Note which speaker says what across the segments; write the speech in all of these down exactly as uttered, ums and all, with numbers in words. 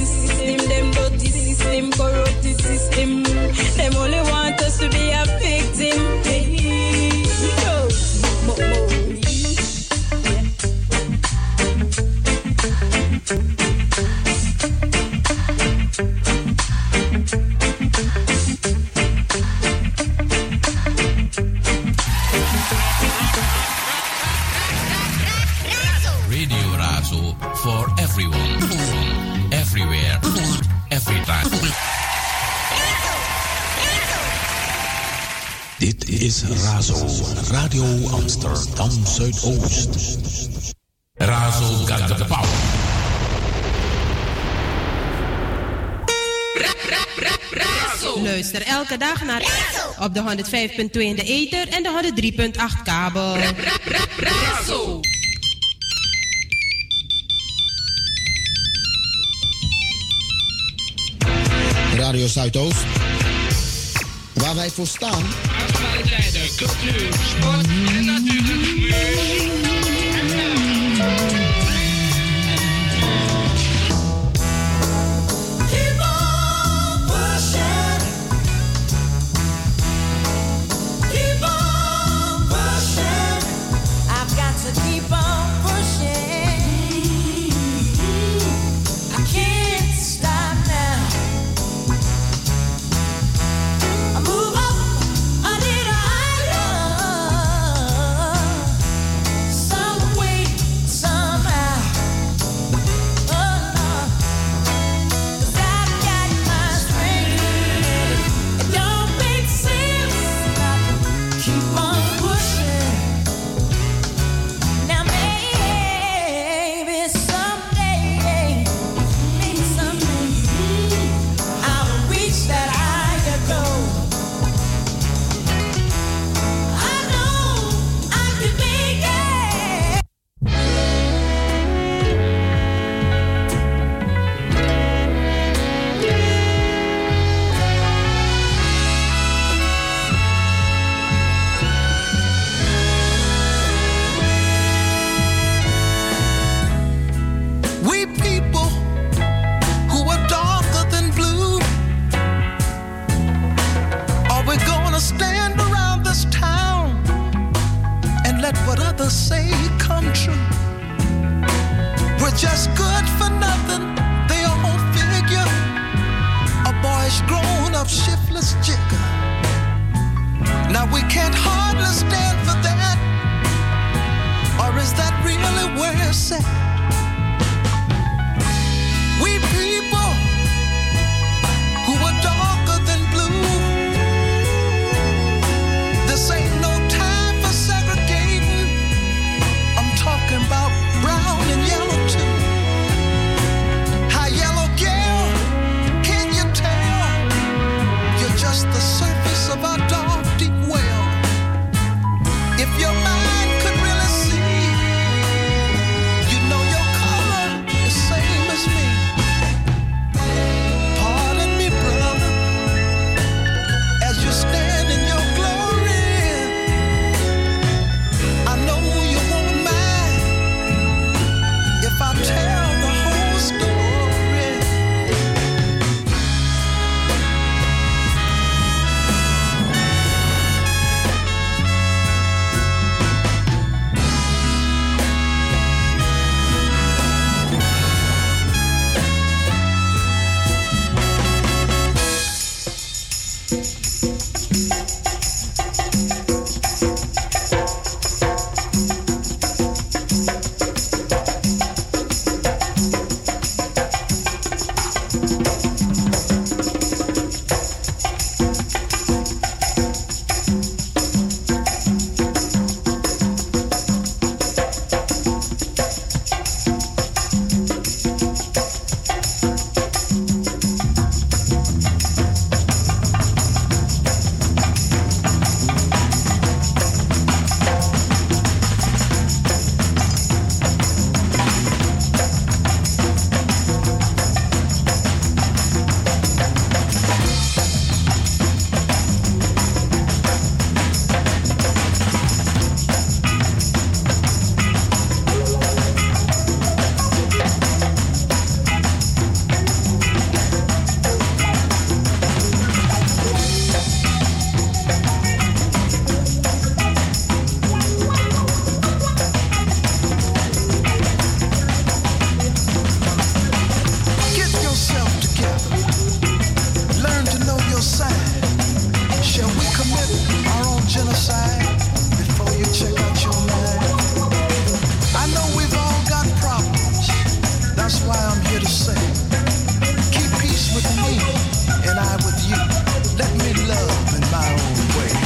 Speaker 1: the system, them dirty system, corrupted system. Them only want us to be a victim. Hey, no, mo, mo.
Speaker 2: Radio Razo for everyone, everywhere, every time. Dit is Razo, Radio Amsterdam Zuidoost. Razo got the power.
Speaker 3: Luister elke dag naar op de honderdvijf komma twee in de ether en de honderd drie komma acht kabel.
Speaker 4: Radio Zuidoost, waar wij voor staan.
Speaker 5: Actualiteiten, cultuur, sport en natuurlijk muziek.
Speaker 6: Keep on pushing. Keep on pushing. I've got to keep on pushing. I can't stop now. I move up, I need a higher.
Speaker 7: why I'm here to say, keep peace with me and I with you. Let me love in my own way.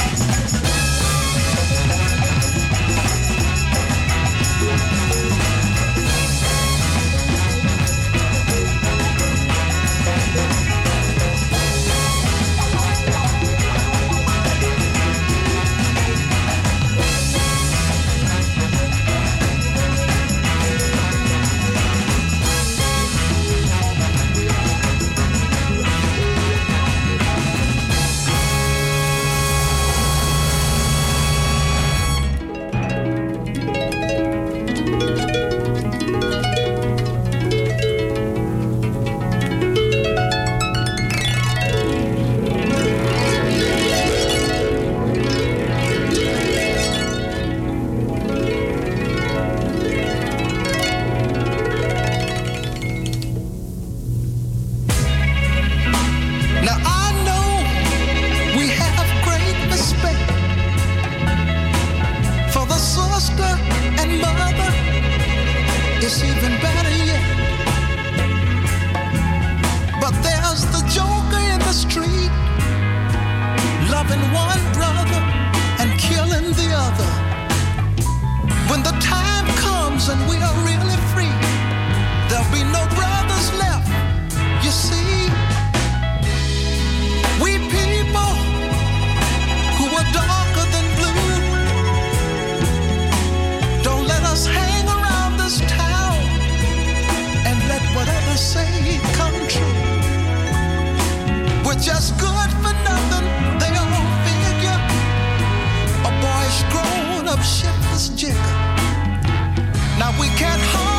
Speaker 7: Now we can't hold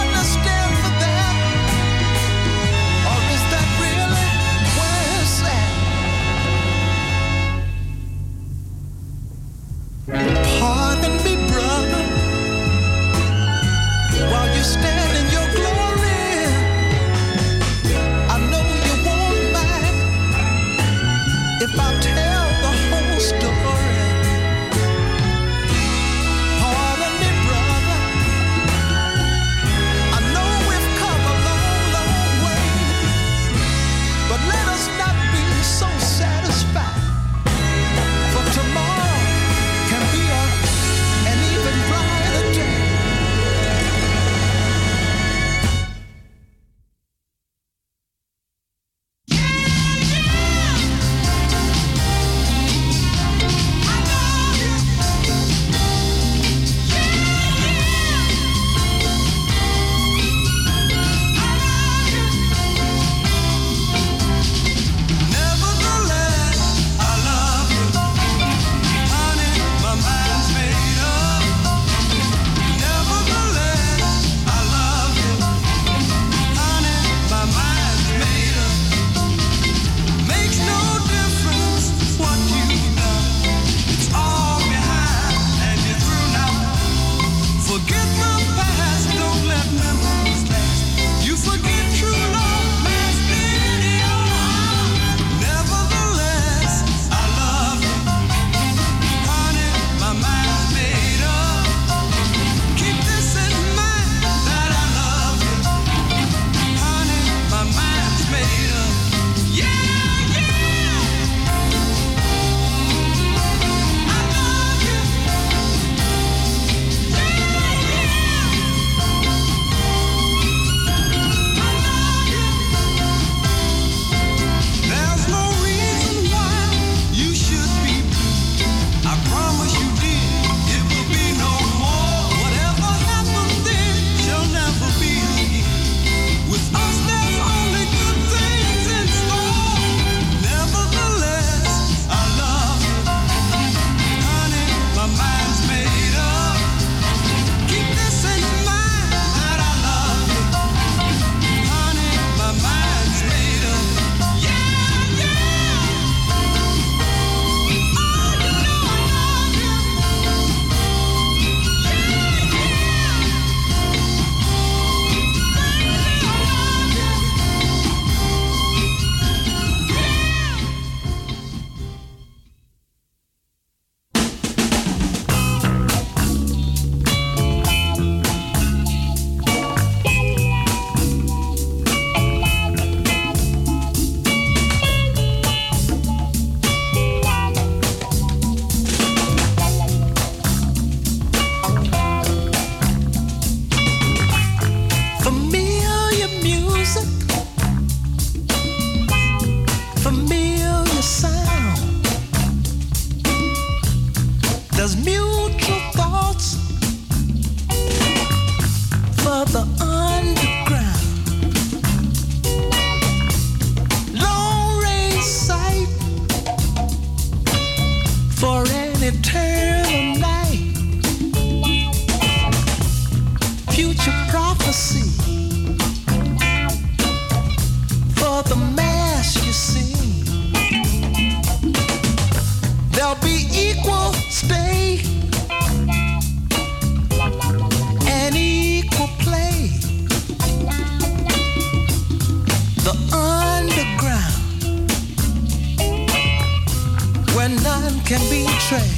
Speaker 7: prophecy for the mass you see. There'll be equal stay and equal play. The underground, where none can betray.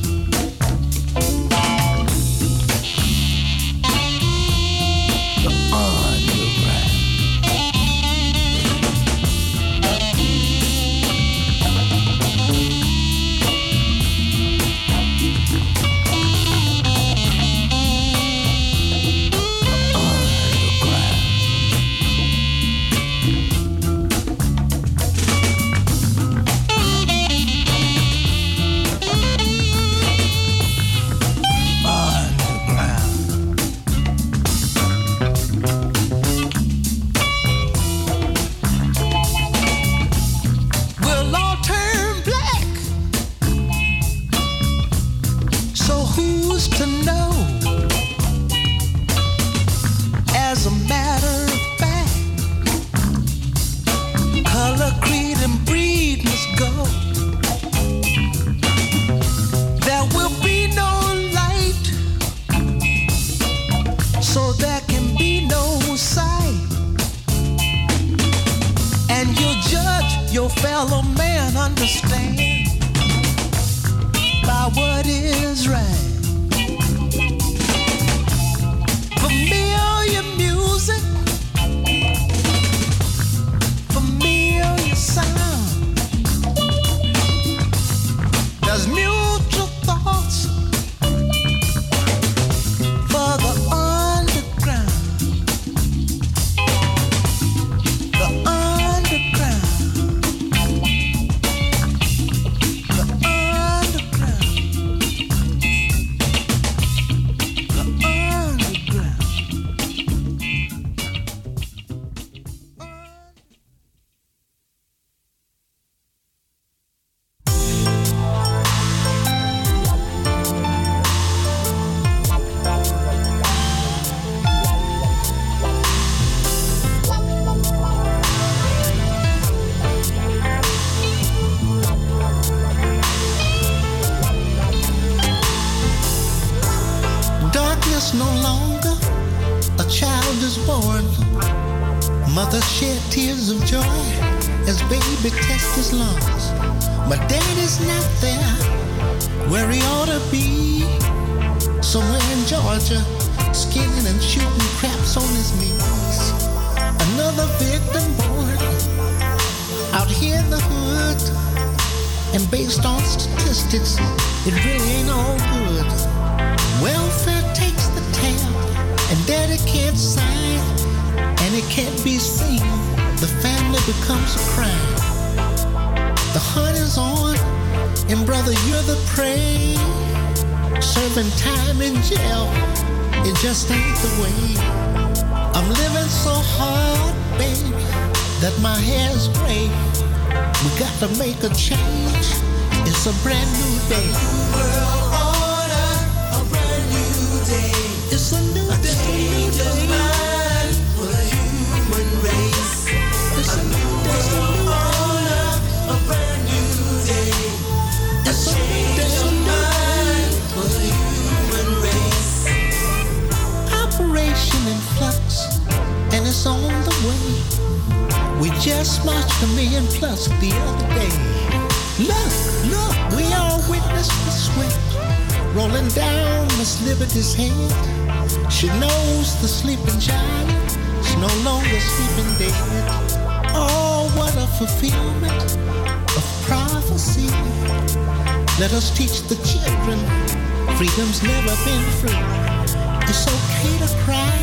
Speaker 8: Let us teach the children freedom's never been free. It's okay to cry,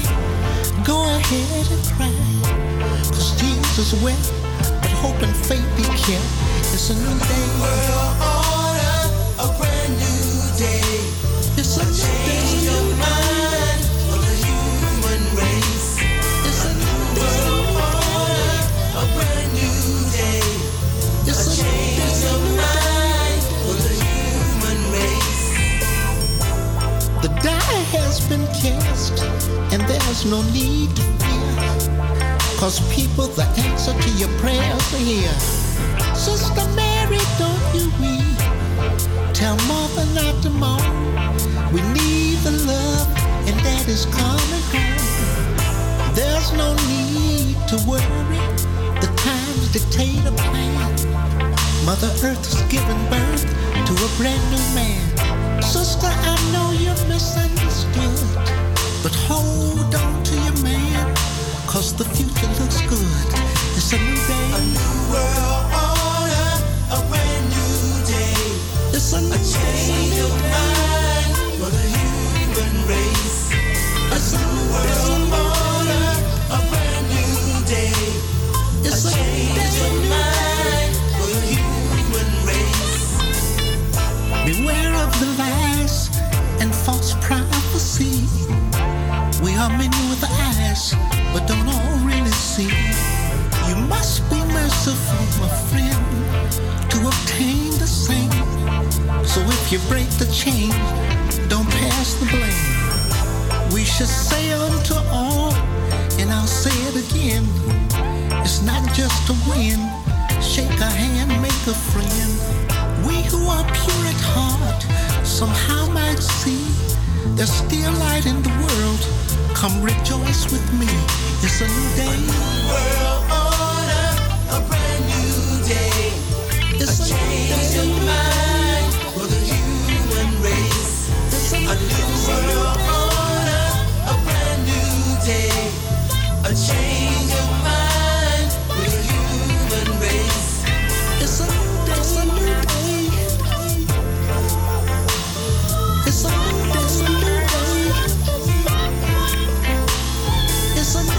Speaker 8: go ahead and cry. Cause Jesus wept, but hope and faith he kept. It's a new day.
Speaker 6: World order, a brand new day.
Speaker 8: It's a, a new
Speaker 6: change
Speaker 8: day.
Speaker 6: of mind for the human race. It's a new world order, a brand new day. It's a, a change of mind for the human race.
Speaker 8: The die has been cast, and there's There's no need to fear, cause people, the answer to your prayers are here. Sister Mary, don't you weep. Tell mother not to moan. We need the love, and that is coming home. There's no need to worry. The times dictate a plan. Mother Earth is giving birth to a brand new man. Sister, I know you're misunderstood, but hold on to your man, cause the future looks good. It's a new day,
Speaker 6: a new world order, a brand new day.
Speaker 8: It's a, new
Speaker 6: a change
Speaker 8: day.
Speaker 6: of mind for the human race. A
Speaker 8: It's
Speaker 6: new
Speaker 8: a,
Speaker 6: world order, a brand new day.
Speaker 8: it's
Speaker 6: A
Speaker 8: a
Speaker 6: change
Speaker 8: day.
Speaker 6: of mind for the human race.
Speaker 8: Beware of the lies and false prophecy. We are many with eyes, but don't all really see. You must be merciful, my friend, to obtain the same. So if you break the chain, don't pass the blame. We should say unto all, and I'll say it again, it's not just a win. Shake a hand, make a friend. We who are pure at heart somehow might see there's still light in the world. Come rejoice with me. It's a new day.
Speaker 6: World order, a brand new day.
Speaker 8: It's
Speaker 6: A change of mind for the human race.
Speaker 8: It's a
Speaker 6: A new world order, a brand new day. A change of mind for the human race.
Speaker 8: It's a it's a new day. It's a it's a new day. It's a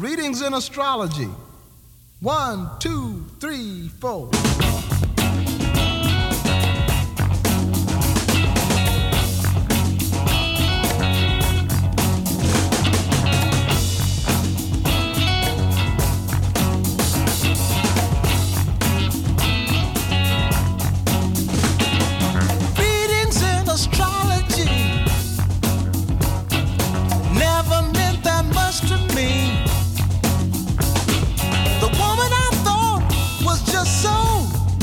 Speaker 7: Readings in astrology. One, two, three, four.
Speaker 8: Readings in astrology never meant that much to me. The woman I thought was just so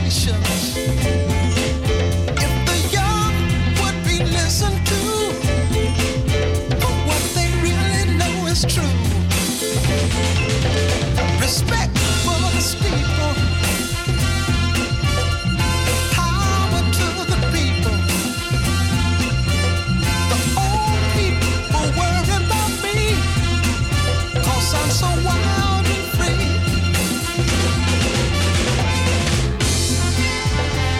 Speaker 7: nations. If the young would be listened to, for what they really know is true. Respect for the steeple, power to the people. The old people worry about me, 'cause I'm so wild and free.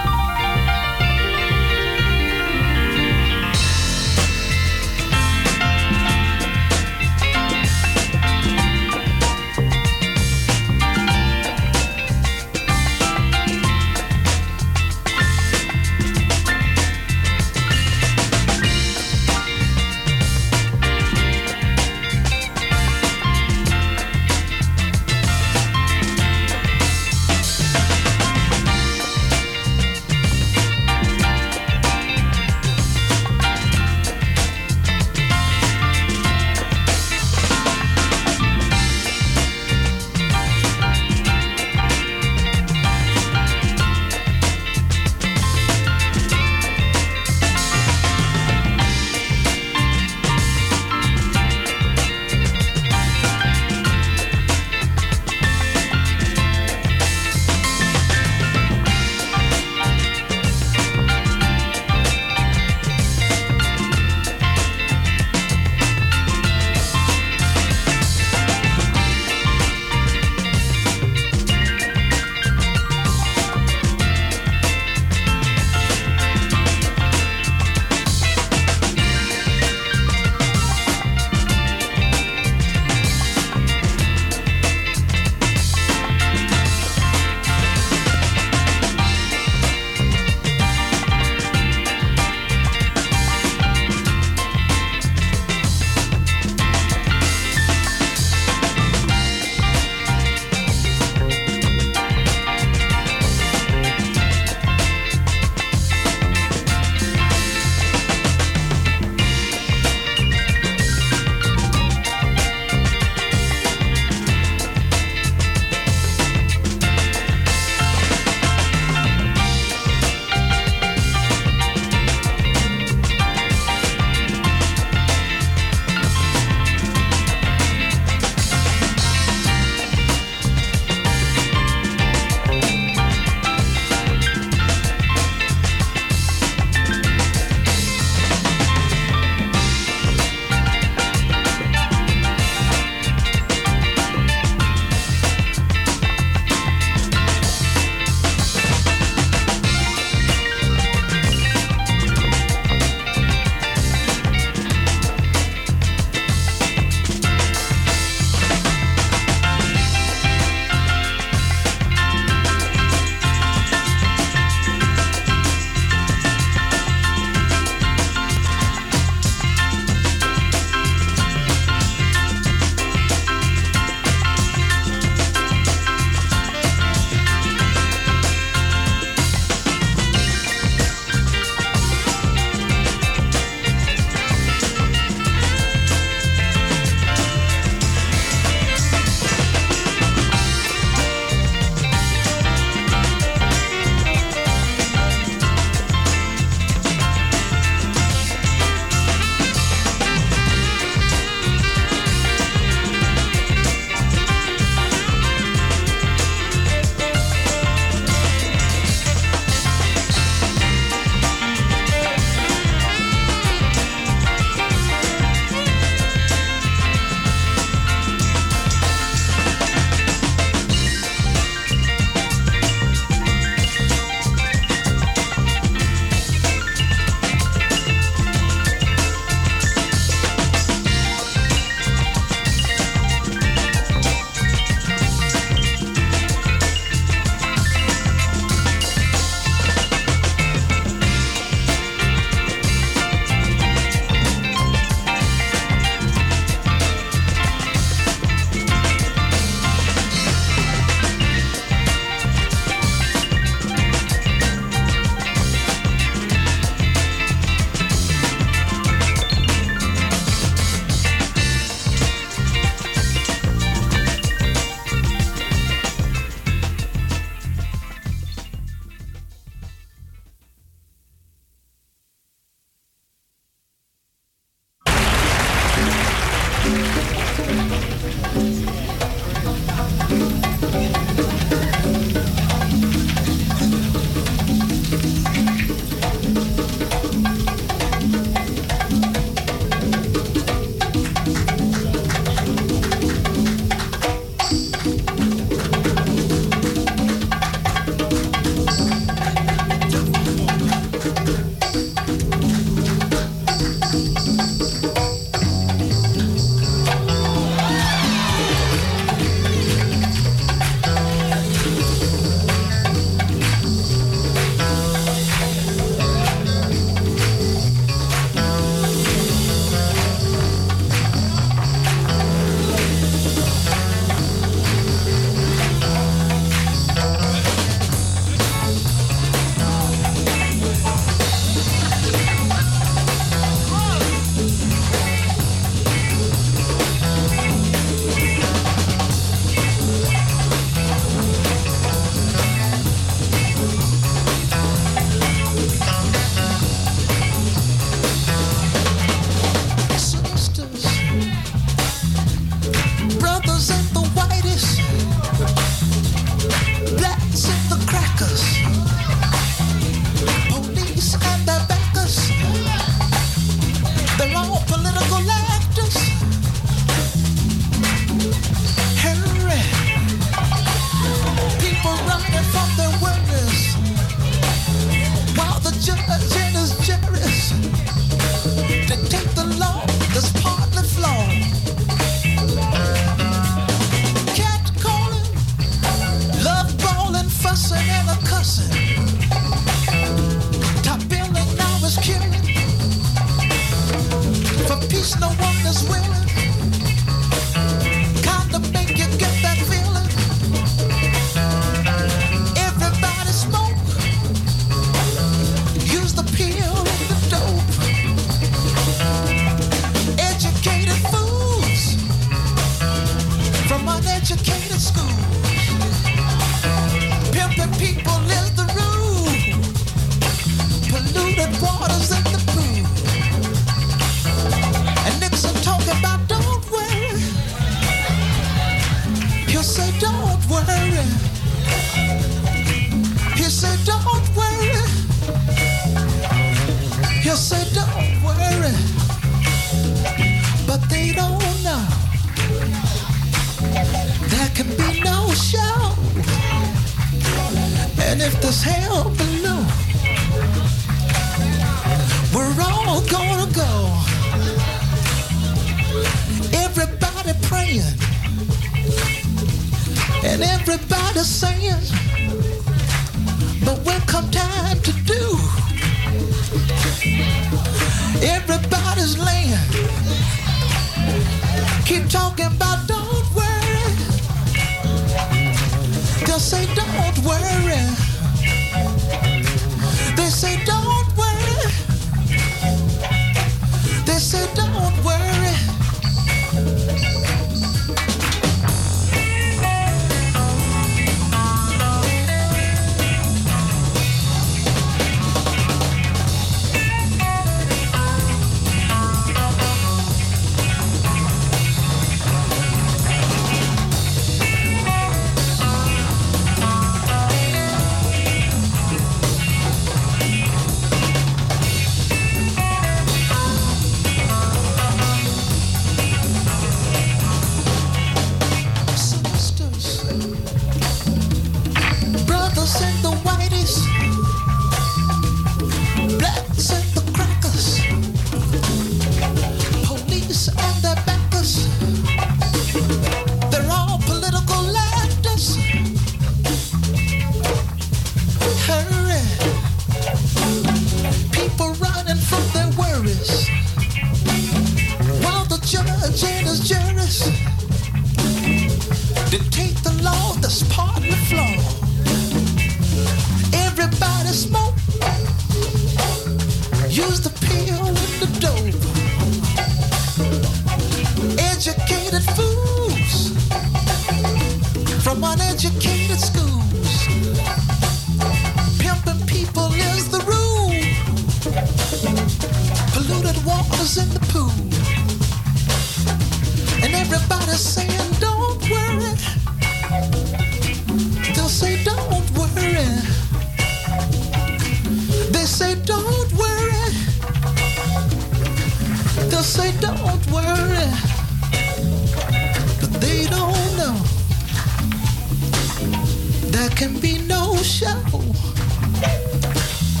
Speaker 8: There can be no show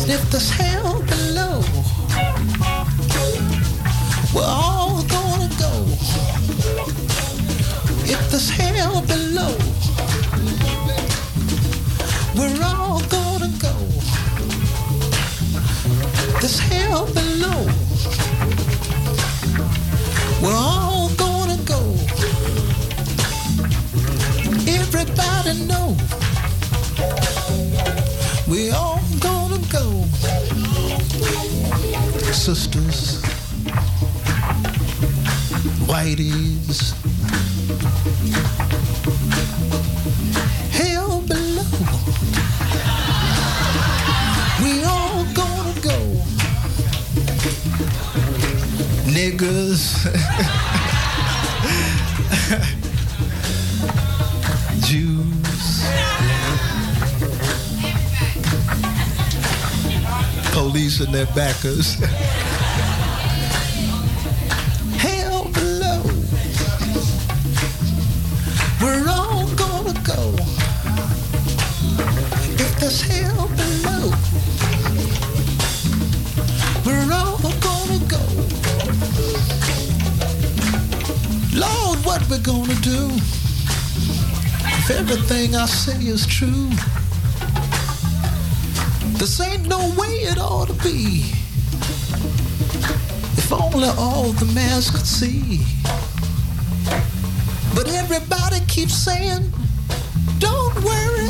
Speaker 8: if there's hell below, we're all gonna go. If there's hell below, we're all gonna go. There's hell below, we're all gonna go. Everybody know we all gonna go. Sisters, whiteys, hell below, we all gonna go. Niggers, Jews, police and their backers. Hell below, we're all gonna go. If there's hell below, we're all gonna go. Lord, what we're gonna do if everything I say is true? This ain't no way it ought to be. If only all the mass could see. But everybody keeps saying, don't worry.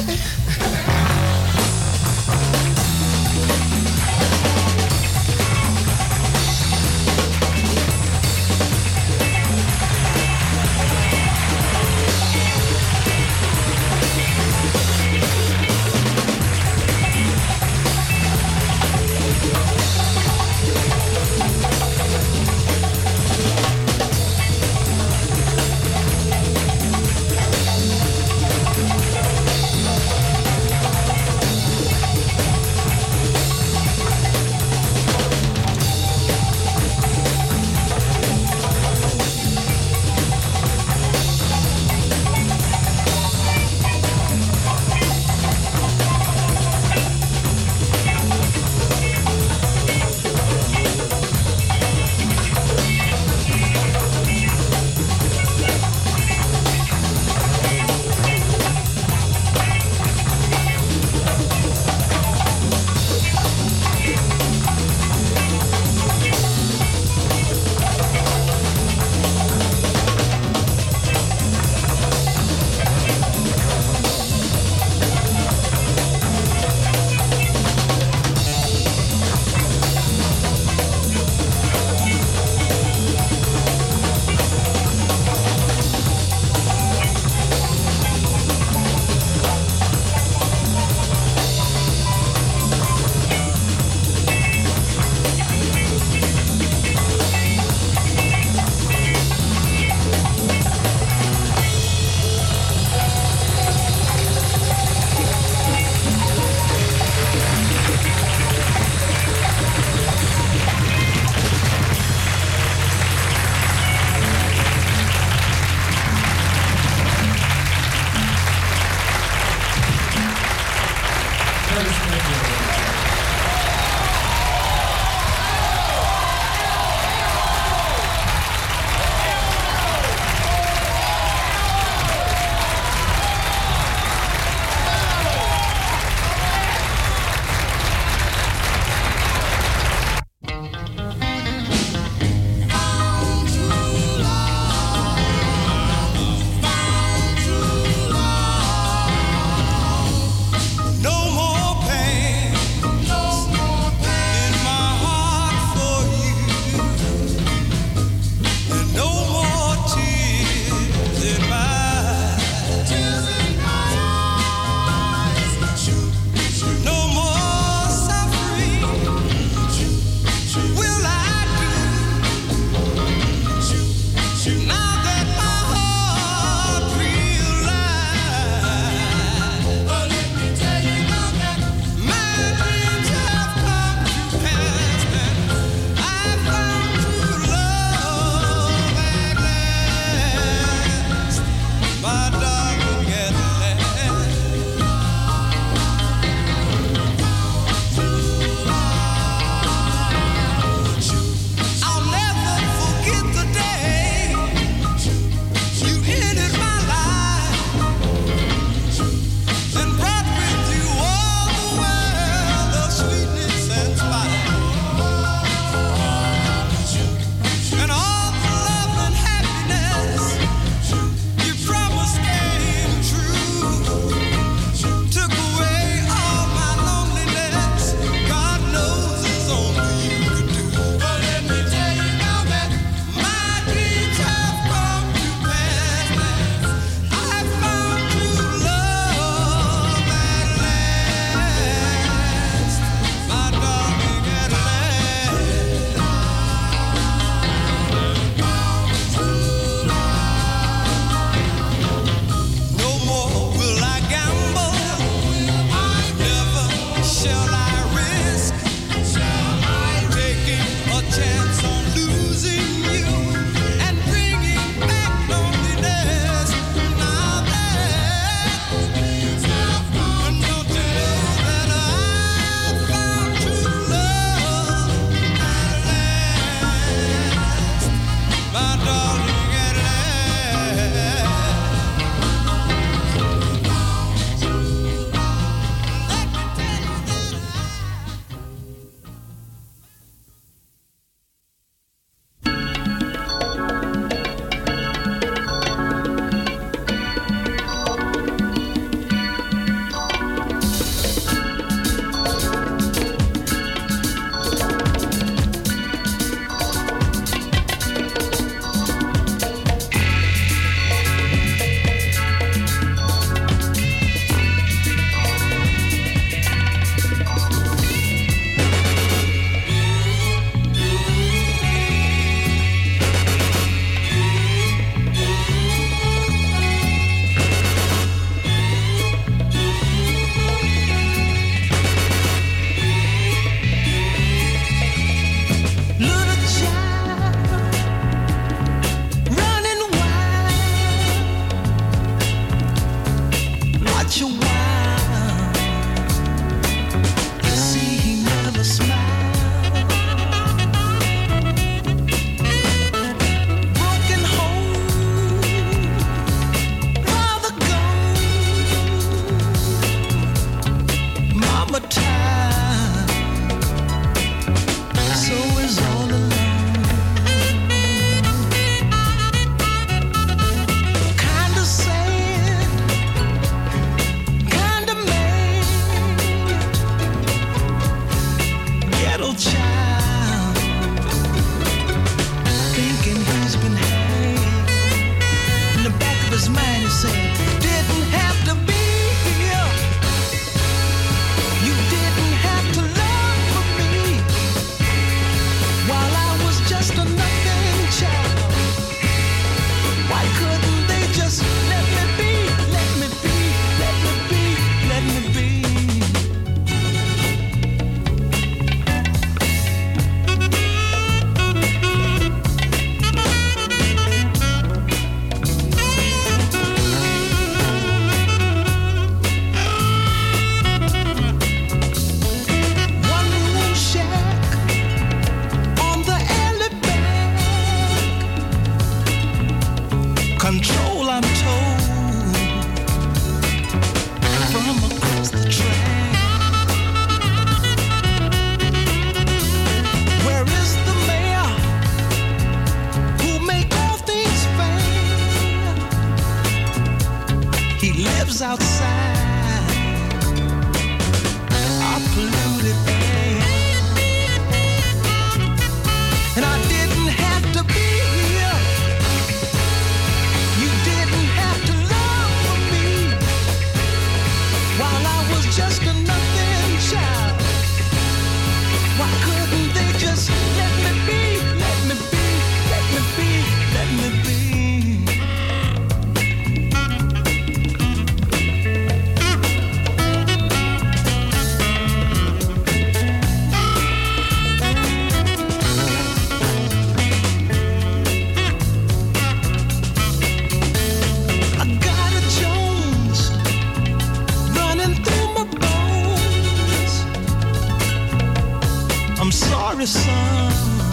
Speaker 7: sorry, son.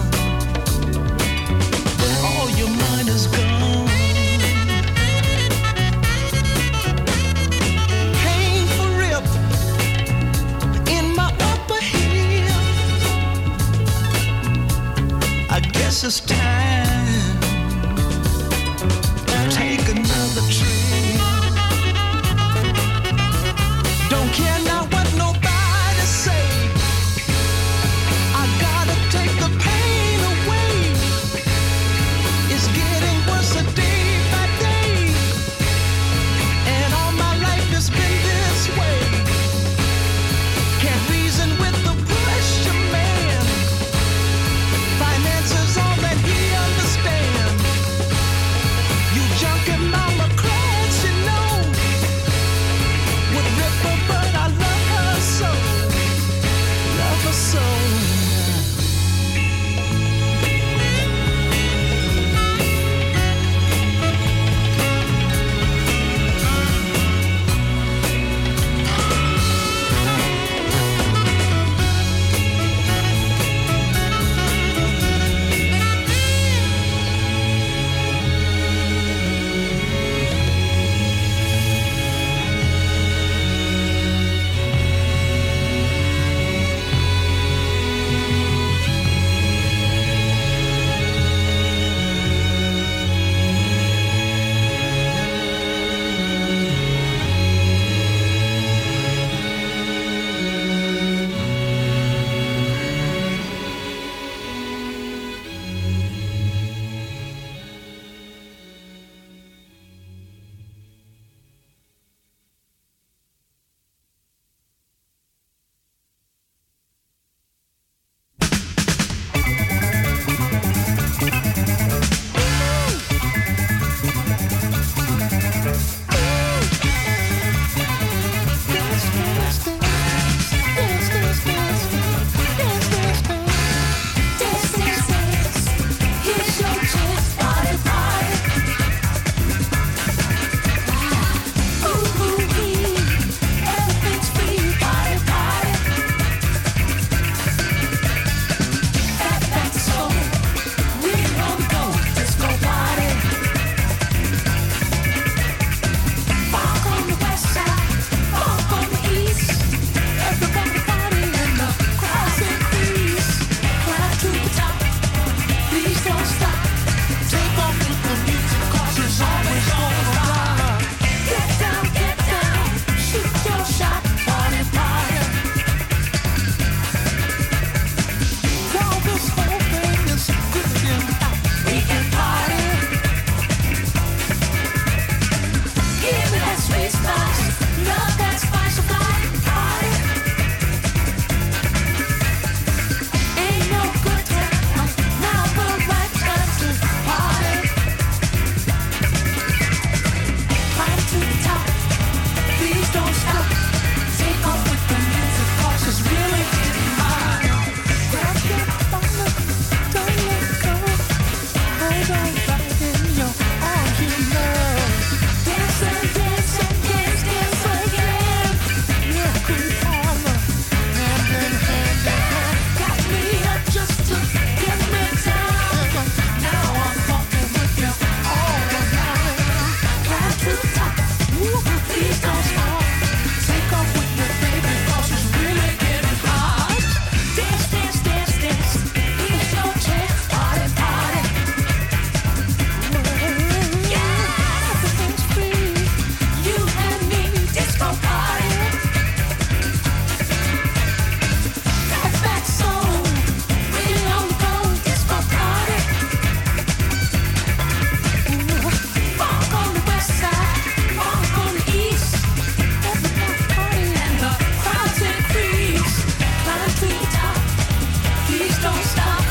Speaker 7: All your mind is gone. Painful rip in my upper heel. I guess it's time to take another trip. Don't care now what nobody say. I gotta take the pain away. It's getting worse a day by day, and all my life has been this way. Can't reason with the pressure man. Finance is all that he understands. You junkie mama cried, she know. Would rip her, but I love her so. Love her so.
Speaker 9: Don't stop.